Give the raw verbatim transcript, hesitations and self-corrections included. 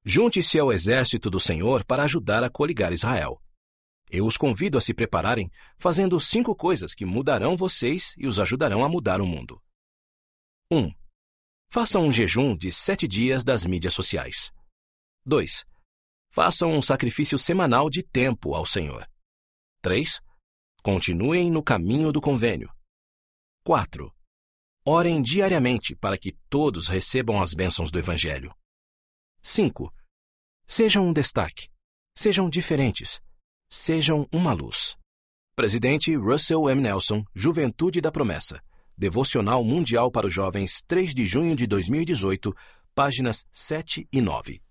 Junte-se ao exército do Senhor para ajudar a coligar Israel. Eu os convido a se prepararem, fazendo cinco coisas que mudarão vocês e os ajudarão a mudar o mundo. um. Façam um jejum de sete dias das mídias sociais. dois. Façam um sacrifício semanal de tempo ao Senhor. três. Continuem no caminho do convênio. quatro. Orem diariamente para que todos recebam as bênçãos do Evangelho. cinco. Sejam um destaque. Sejam diferentes. Sejam uma luz. Presidente Russell M. Nelson, Juventude da Promessa. Devocional Mundial para os Jovens, três de junho de dois mil e dezoito, páginas sete e nove.